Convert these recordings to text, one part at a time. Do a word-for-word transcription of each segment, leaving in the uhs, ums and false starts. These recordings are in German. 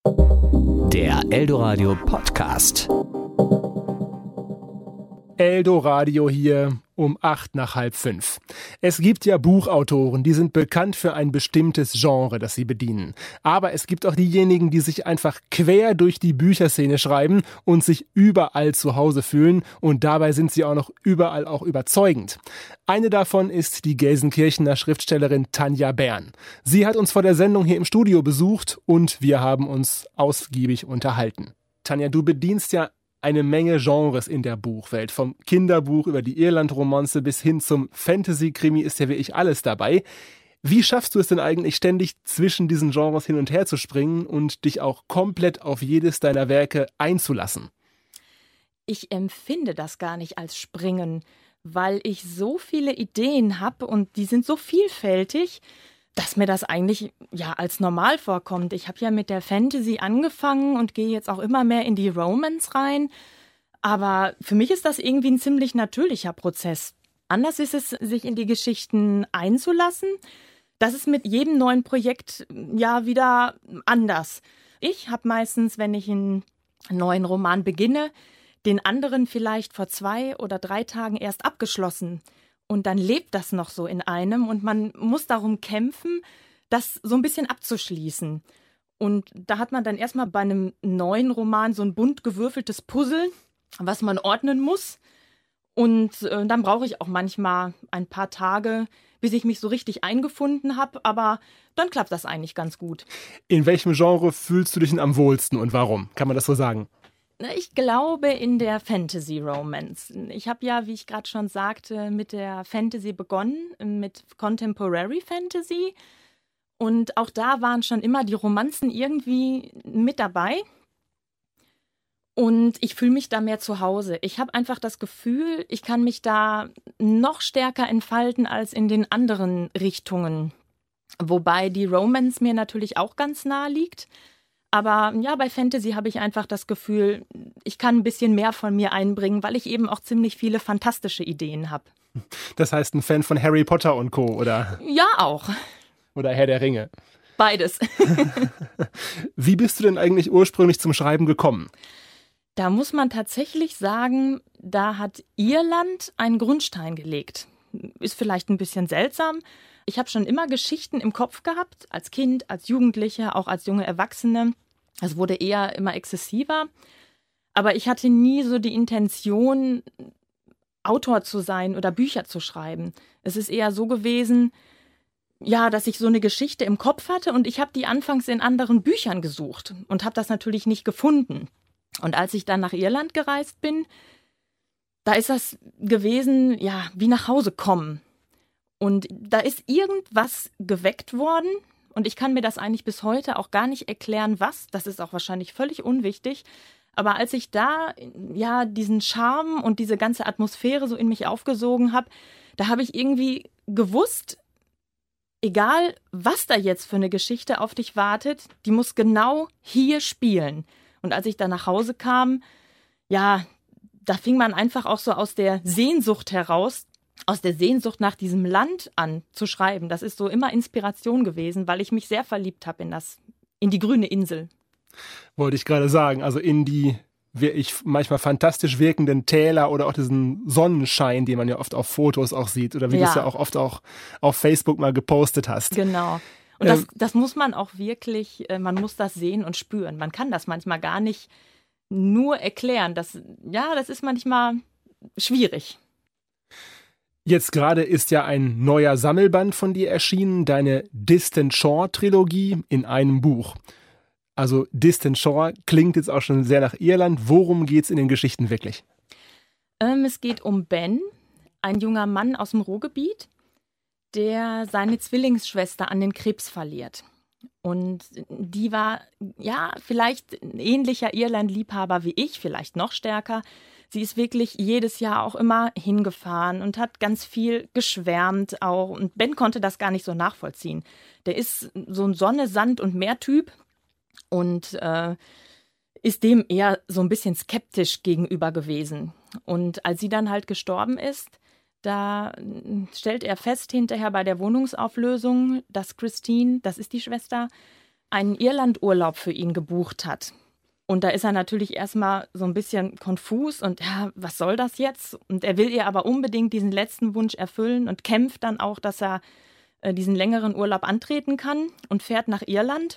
Der Eldoradio Podcast. Eldoradio hier um acht nach halb fünf. Es gibt ja Buchautoren, die sind bekannt für ein bestimmtes Genre, das sie bedienen. Aber es gibt auch diejenigen, die sich einfach quer durch die Bücherszene schreiben und sich überall zu Hause fühlen. Und dabei sind sie auch noch überall auch überzeugend. Eine davon ist die Gelsenkirchener Schriftstellerin Tanja Bern. Sie hat uns vor der Sendung hier im Studio besucht und wir haben uns ausgiebig unterhalten. Tanja, du bedienst ja eine Menge Genres in der Buchwelt. Vom Kinderbuch über die Irland-Romanze bis hin zum Fantasy-Krimi ist ja wie ich alles dabei. Wie schaffst du es denn eigentlich ständig zwischen diesen Genres hin und her zu springen und dich auch komplett auf jedes deiner Werke einzulassen? Ich empfinde das gar nicht als Springen, weil ich so viele Ideen habe und die sind so vielfältig, dass mir das eigentlich ja als normal vorkommt. Ich habe ja mit der Fantasy angefangen und gehe jetzt auch immer mehr in die Romance rein. Aber für mich ist das irgendwie ein ziemlich natürlicher Prozess. Anders ist es, sich in die Geschichten einzulassen. Das ist mit jedem neuen Projekt ja wieder anders. Ich habe meistens, wenn ich einen neuen Roman beginne, den anderen vielleicht vor zwei oder drei Tagen erst abgeschlossen. Und dann lebt das noch so in einem und man muss darum kämpfen, das so ein bisschen abzuschließen. Und da hat man dann erstmal bei einem neuen Roman so ein bunt gewürfeltes Puzzle, was man ordnen muss. Und äh, dann brauche ich auch manchmal ein paar Tage, bis ich mich so richtig eingefunden habe. Aber dann klappt das eigentlich ganz gut. In welchem Genre fühlst du dich denn am wohlsten und warum? Kann man das so sagen? Ich glaube in der Fantasy-Romance. Ich habe ja, wie ich gerade schon sagte, mit der Fantasy begonnen, mit Contemporary Fantasy. Und auch da waren schon immer die Romanzen irgendwie mit dabei. Und ich fühle mich da mehr zu Hause. Ich habe einfach das Gefühl, ich kann mich da noch stärker entfalten als in den anderen Richtungen. Wobei die Romance mir natürlich auch ganz nahe liegt. Aber ja, bei Fantasy habe ich einfach das Gefühl, ich kann ein bisschen mehr von mir einbringen, weil ich eben auch ziemlich viele fantastische Ideen habe. Das heißt, ein Fan von Harry Potter und Co., oder? Ja, auch. Oder Herr der Ringe? Beides. Wie bist du denn eigentlich ursprünglich zum Schreiben gekommen? Da muss man tatsächlich sagen, da hat Irland einen Grundstein gelegt. Ist vielleicht ein bisschen seltsam. Ich habe schon immer Geschichten im Kopf gehabt, als Kind, als Jugendliche, auch als junge Erwachsene. Es wurde eher immer exzessiver. Aber ich hatte nie so die Intention, Autor zu sein oder Bücher zu schreiben. Es ist eher so gewesen, ja, dass ich so eine Geschichte im Kopf hatte und ich habe die anfangs in anderen Büchern gesucht und habe das natürlich nicht gefunden. Und als ich dann nach Irland gereist bin, da ist das gewesen, ja, wie nach Hause kommen. Und da ist irgendwas geweckt worden und ich kann mir das eigentlich bis heute auch gar nicht erklären, was. Das ist auch wahrscheinlich völlig unwichtig. Aber als ich da ja diesen Charme und diese ganze Atmosphäre so in mich aufgesogen habe, da habe ich irgendwie gewusst, egal was da jetzt für eine Geschichte auf dich wartet, die muss genau hier spielen. Und als ich dann nach Hause kam, ja, da fing man einfach auch so aus der Sehnsucht heraus, aus der Sehnsucht nach diesem Land an zu schreiben. Das ist so immer Inspiration gewesen, weil ich mich sehr verliebt habe in das, in die grüne Insel. Wollte ich gerade sagen, also in die wirklich manchmal fantastisch wirkenden Täler oder auch diesen Sonnenschein, den man ja oft auf Fotos auch sieht oder wie ja. du es ja auch oft auch auf Facebook mal gepostet hast. Genau. Und das, das muss man auch wirklich, man muss das sehen und spüren. Man kann das manchmal gar nicht nur erklären. Das, ja, das ist manchmal schwierig. Jetzt gerade ist ja ein neuer Sammelband von dir erschienen, deine Distant Shore-Trilogie in einem Buch. Also Distant Shore klingt jetzt auch schon sehr nach Irland. Worum geht's in den Geschichten wirklich? Ähm, es geht um Ben, ein junger Mann aus dem Ruhrgebiet, der seine Zwillingsschwester an den Krebs verliert. Und die war, ja, vielleicht ein ähnlicher Irland-Liebhaber wie ich, vielleicht noch stärker. Sie ist wirklich jedes Jahr auch immer hingefahren und hat ganz viel geschwärmt auch. Und Ben konnte das gar nicht so nachvollziehen. Der ist so ein Sonne-, Sand- und Meertyp und äh, ist dem eher so ein bisschen skeptisch gegenüber gewesen. Und als sie dann halt gestorben ist, da stellt er fest hinterher bei der Wohnungsauflösung, dass Christine, das ist die Schwester, einen Irlandurlaub für ihn gebucht hat. Und da ist er natürlich erstmal so ein bisschen konfus und ja, was soll das jetzt? Und er will ihr aber unbedingt diesen letzten Wunsch erfüllen und kämpft dann auch, dass er äh, diesen längeren Urlaub antreten kann und fährt nach Irland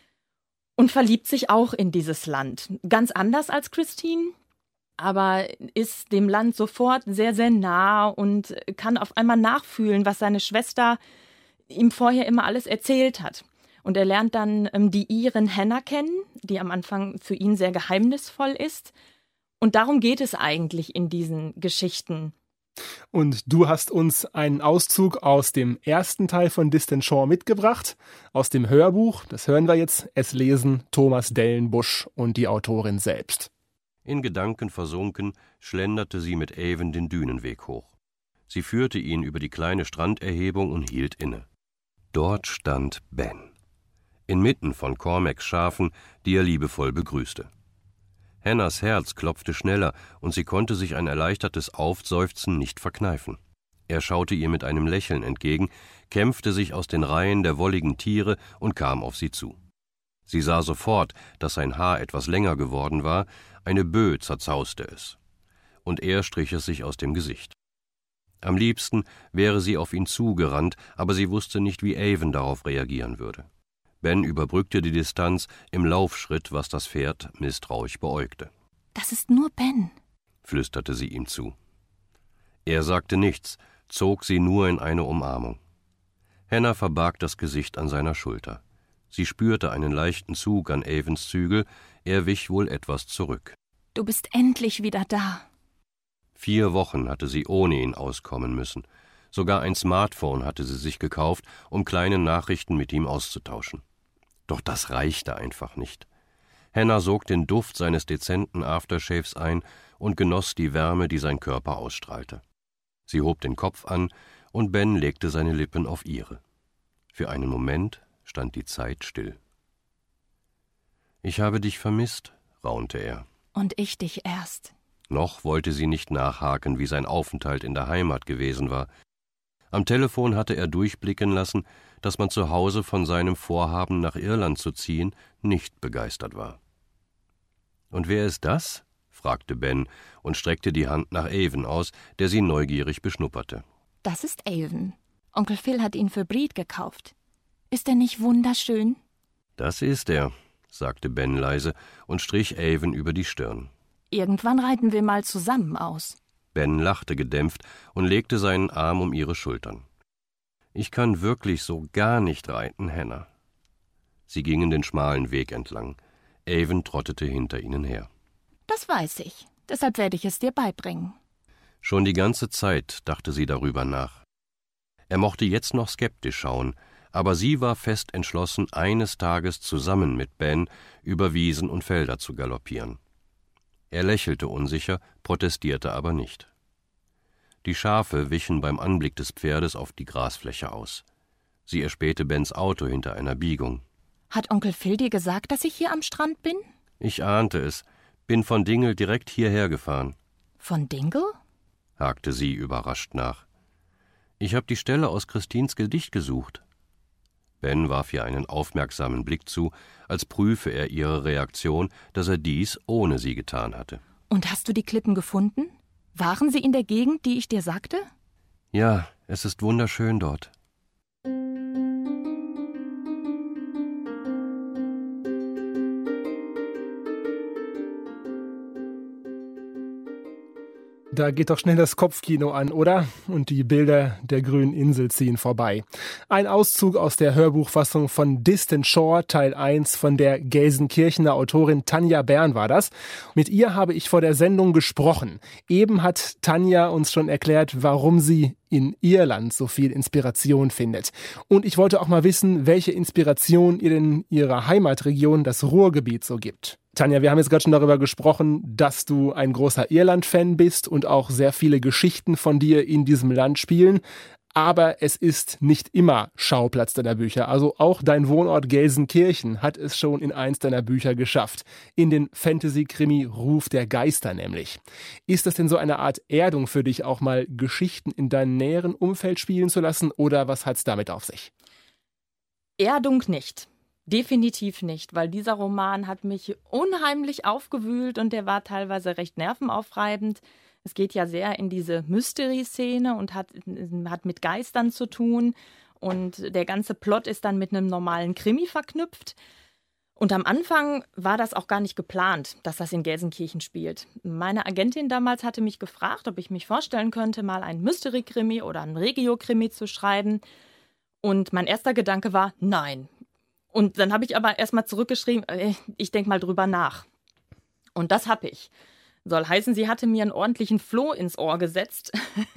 und verliebt sich auch in dieses Land. Ganz anders als Christine, aber ist dem Land sofort sehr, sehr nah und kann auf einmal nachfühlen, was seine Schwester ihm vorher immer alles erzählt hat. Und er lernt dann ähm, die Irin Hannah kennen, die am Anfang für ihn sehr geheimnisvoll ist. Und darum geht es eigentlich in diesen Geschichten. Und du hast uns einen Auszug aus dem ersten Teil von Distant Shore mitgebracht, aus dem Hörbuch. Das hören wir jetzt. Es lesen Thomas Dellenbusch und die Autorin selbst. In Gedanken versunken, schlenderte sie mit Avon den Dünenweg hoch. Sie führte ihn über die kleine Stranderhebung und hielt inne. Dort stand Ben. Inmitten von Cormacs Schafen, die er liebevoll begrüßte. Hannahs Herz klopfte schneller und sie konnte sich ein erleichtertes Aufseufzen nicht verkneifen. Er schaute ihr mit einem Lächeln entgegen, kämpfte sich aus den Reihen der wolligen Tiere und kam auf sie zu. Sie sah sofort, dass sein Haar etwas länger geworden war, eine Böe zerzauste es. Und er strich es sich aus dem Gesicht. Am liebsten wäre sie auf ihn zugerannt, aber sie wusste nicht, wie Avon darauf reagieren würde. Ben überbrückte die Distanz im Laufschritt, was das Pferd misstrauisch beäugte. »Das ist nur Ben«, flüsterte sie ihm zu. Er sagte nichts, zog sie nur in eine Umarmung. Hannah verbarg das Gesicht an seiner Schulter. Sie spürte einen leichten Zug an Avons Zügel, er wich wohl etwas zurück. »Du bist endlich wieder da.« Vier Wochen hatte sie ohne ihn auskommen müssen. Sogar ein Smartphone hatte sie sich gekauft, um kleine Nachrichten mit ihm auszutauschen. Doch das reichte einfach nicht. Hannah sog den Duft seines dezenten Aftershaves ein und genoss die Wärme, die sein Körper ausstrahlte. Sie hob den Kopf an und Ben legte seine Lippen auf ihre. Für einen Moment stand die Zeit still. »Ich habe dich vermisst«, raunte er. »Und ich dich erst.« Noch wollte sie nicht nachhaken, wie sein Aufenthalt in der Heimat gewesen war. Am Telefon hatte er durchblicken lassen, dass man zu Hause von seinem Vorhaben, nach Irland zu ziehen, nicht begeistert war. »Und wer ist das?« fragte Ben und streckte die Hand nach Avon aus, der sie neugierig beschnupperte. »Das ist Avon. Onkel Phil hat ihn für Breed gekauft. Ist er nicht wunderschön?« »Das ist er«, sagte Ben leise und strich Avon über die Stirn. »Irgendwann reiten wir mal zusammen aus.« Ben lachte gedämpft und legte seinen Arm um ihre Schultern. »Ich kann wirklich so gar nicht reiten, Hannah.« Sie gingen den schmalen Weg entlang. Avon trottete hinter ihnen her. »Das weiß ich. Deshalb werde ich es dir beibringen.« Schon die ganze Zeit dachte sie darüber nach. Er mochte jetzt noch skeptisch schauen, aber sie war fest entschlossen, eines Tages zusammen mit Ben über Wiesen und Felder zu galoppieren. Er lächelte unsicher, protestierte aber nicht. Die Schafe wichen beim Anblick des Pferdes auf die Grasfläche aus. Sie erspähte Bens Auto hinter einer Biegung. »Hat Onkel Phil dir gesagt, dass ich hier am Strand bin?« »Ich ahnte es. Bin von Dingle direkt hierher gefahren.« »Von Dingle?« hakte sie überrascht nach. »Ich habe die Stelle aus Christines Gedicht gesucht.« Ben warf ihr einen aufmerksamen Blick zu, als prüfe er ihre Reaktion, dass er dies ohne sie getan hatte. »Und hast du die Klippen gefunden? Waren sie in der Gegend, die ich dir sagte?« »Ja, es ist wunderschön dort.« Da geht doch schnell das Kopfkino an, oder? Und die Bilder der grünen Insel ziehen vorbei. Ein Auszug aus der Hörbuchfassung von Distant Shore, Teil eins, von der Gelsenkirchener Autorin Tanja Bern war das. Mit ihr habe ich vor der Sendung gesprochen. Eben hat Tanja uns schon erklärt, warum sie in Irland so viel Inspiration findet. Und ich wollte auch mal wissen, welche Inspiration ihr in ihrer Heimatregion, das Ruhrgebiet, so gibt. Tanja, wir haben jetzt gerade schon darüber gesprochen, dass du ein großer Irland-Fan bist und auch sehr viele Geschichten von dir in diesem Land spielen. Aber es ist nicht immer Schauplatz deiner Bücher. Also auch dein Wohnort Gelsenkirchen hat es schon in eins deiner Bücher geschafft. In den Fantasy-Krimi Ruf der Geister nämlich. Ist das denn so eine Art Erdung für dich, auch mal Geschichten in deinem näheren Umfeld spielen zu lassen? Oder was hat's damit auf sich? Erdung nicht. Definitiv nicht, weil dieser Roman hat mich unheimlich aufgewühlt und der war teilweise recht nervenaufreibend. Es geht ja sehr in diese Mystery-Szene und hat, hat mit Geistern zu tun und der ganze Plot ist dann mit einem normalen Krimi verknüpft. Und am Anfang war das auch gar nicht geplant, dass das in Gelsenkirchen spielt. Meine Agentin damals hatte mich gefragt, ob ich mich vorstellen könnte, mal einen Mystery-Krimi oder einen Regio-Krimi zu schreiben. Und mein erster Gedanke war, nein. Und dann habe ich aber erstmal zurückgeschrieben, ich denke mal drüber nach. Und das habe ich. Soll heißen, sie hatte mir einen ordentlichen Floh ins Ohr gesetzt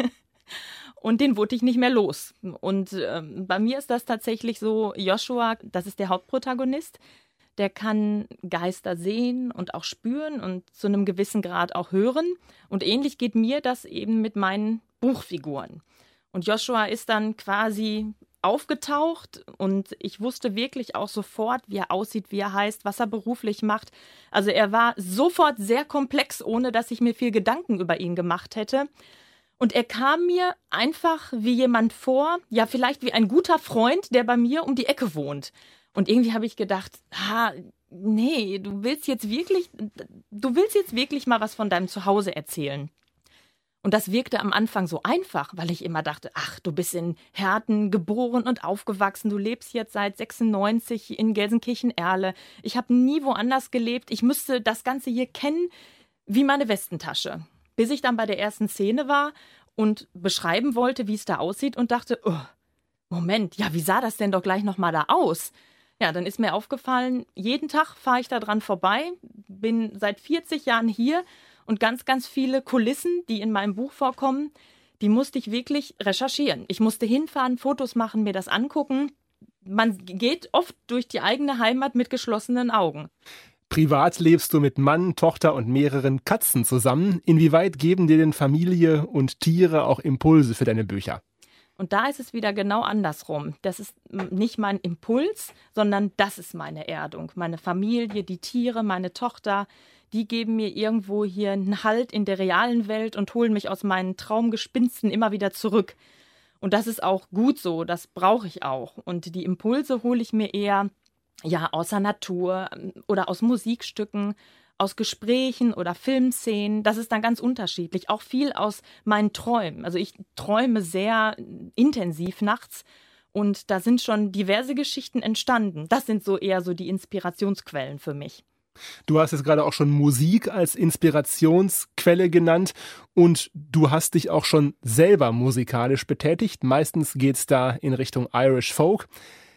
und den wurde ich nicht mehr los. Und äh, bei mir ist das tatsächlich so, Joshua, das ist der Hauptprotagonist, der kann Geister sehen und auch spüren und zu einem gewissen Grad auch hören. Und ähnlich geht mir das eben mit meinen Buchfiguren. Und Joshua ist dann quasi aufgetaucht und ich wusste wirklich auch sofort, wie er aussieht, wie er heißt, was er beruflich macht. Also er war sofort sehr komplex, ohne dass ich mir viel Gedanken über ihn gemacht hätte. Und er kam mir einfach wie jemand vor, ja vielleicht wie ein guter Freund, der bei mir um die Ecke wohnt. Und irgendwie habe ich gedacht, ah, nee, du willst jetzt wirklich, du willst jetzt wirklich mal was von deinem Zuhause erzählen. Und das wirkte am Anfang so einfach, weil ich immer dachte, ach, du bist in Herten geboren und aufgewachsen, du lebst jetzt seit sechsundneunzig in Gelsenkirchen-Erle. Ich habe nie woanders gelebt, ich müsste das Ganze hier kennen wie meine Westentasche. Bis ich dann bei der ersten Szene war und beschreiben wollte, wie es da aussieht und dachte, oh, Moment, ja, wie sah das denn doch gleich nochmal da aus? Ja, dann ist mir aufgefallen, jeden Tag fahre ich da dran vorbei, bin seit vierzig Jahren hier und ganz, ganz viele Kulissen, die in meinem Buch vorkommen, die musste ich wirklich recherchieren. Ich musste hinfahren, Fotos machen, mir das angucken. Man geht oft durch die eigene Heimat mit geschlossenen Augen. Privat lebst du mit Mann, Tochter und mehreren Katzen zusammen. Inwieweit geben dir denn Familie und Tiere auch Impulse für deine Bücher? Und da ist es wieder genau andersrum. Das ist nicht mein Impuls, sondern das ist meine Erdung. Meine Familie, die Tiere, meine Tochter, die geben mir irgendwo hier einen Halt in der realen Welt und holen mich aus meinen Traumgespinsten immer wieder zurück. Und das ist auch gut so, das brauche ich auch. Und die Impulse hole ich mir eher ja, aus der Natur oder aus Musikstücken, aus Gesprächen oder Filmszenen. Das ist dann ganz unterschiedlich. Auch viel aus meinen Träumen. Also ich träume sehr intensiv nachts und da sind schon diverse Geschichten entstanden. Das sind so eher so die Inspirationsquellen für mich. Du hast jetzt gerade auch schon Musik als Inspirationsquelle genannt und du hast dich auch schon selber musikalisch betätigt. Meistens geht's da in Richtung Irish Folk.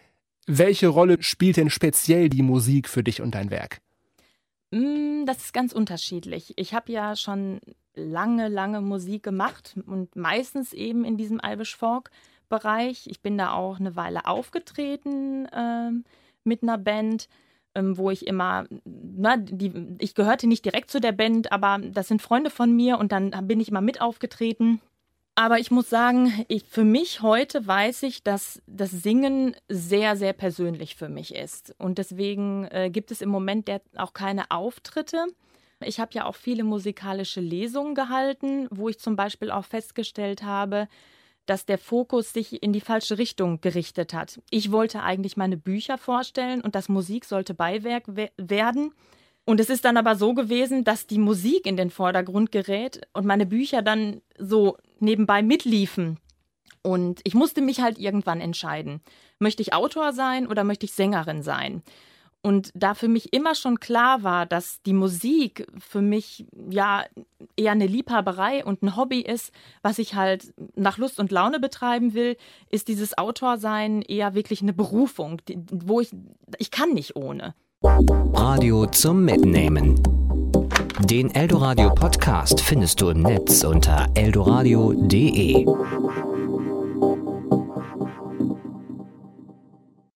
Welche Rolle spielt denn speziell die Musik für dich und dein Werk? Das ist ganz unterschiedlich. Ich habe ja schon lange, lange Musik gemacht und meistens eben in diesem Irish Folk-Bereich. Ich bin da auch eine Weile aufgetreten äh, mit einer Band, ähm, wo ich immer, na, die, ich gehörte nicht direkt zu der Band, aber das sind Freunde von mir und dann bin ich immer mit aufgetreten. Aber ich muss sagen, ich, für mich heute weiß ich, dass das Singen sehr, sehr persönlich für mich ist. Und deswegen äh, gibt es im Moment der, auch keine Auftritte. Ich habe ja auch viele musikalische Lesungen gehalten, wo ich zum Beispiel auch festgestellt habe, dass der Fokus sich in die falsche Richtung gerichtet hat. Ich wollte eigentlich meine Bücher vorstellen und das Musik sollte Beiwerk we- werden. Und es ist dann aber so gewesen, dass die Musik in den Vordergrund gerät und meine Bücher dann so nebenbei mitliefen. Und ich musste mich halt irgendwann entscheiden. Möchte ich Autor sein oder möchte ich Sängerin sein? Und da für mich immer schon klar war, dass die Musik für mich ja eher eine Liebhaberei und ein Hobby ist, was ich halt nach Lust und Laune betreiben will, ist dieses Autorsein eher wirklich eine Berufung, wo ich, ich kann nicht ohne. Radio zum Mitnehmen. Den Eldoradio Podcast findest du im Netz unter eldoradio punkt de.